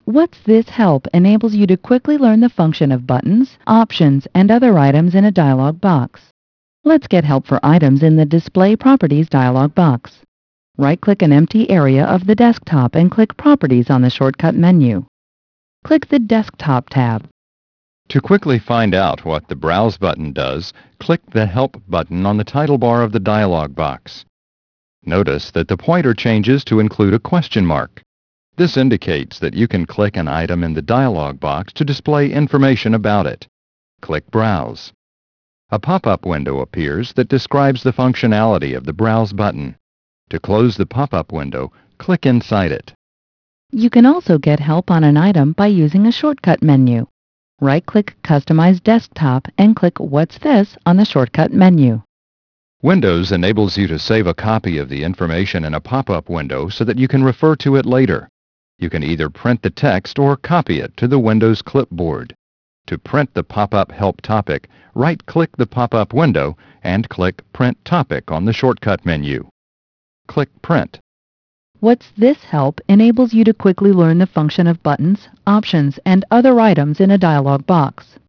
What's This Help enables you to quickly learn the function of buttons, options, and other items in a dialog box. Let's get help for items in the Display Properties dialog box. Right-click an empty area of the desktop and click Properties on the shortcut menu. Click the Desktop tab. To quickly find out what the Browse button does, click the Help button on the title bar of the dialog box. Notice that the pointer changes to include a question mark. This indicates that you can click an item in the dialog box to display information about it. Click Browse. A pop-up window appears that describes the functionality of the Browse button. To close the pop-up window, click inside it. You can also get help on an item by using a shortcut menu. Right-click Customize Desktop and click What's This on the shortcut menu. Windows enables you to save a copy of the information in a pop-up window so that you can refer to it later. You can either print the text or copy it to the Windows clipboard. To print the pop-up Help topic, right-click the pop-up window and click Print Topic on the shortcut menu. Click Print. What's This Help enables you to quickly learn the function of buttons, options, and other items in a dialog box.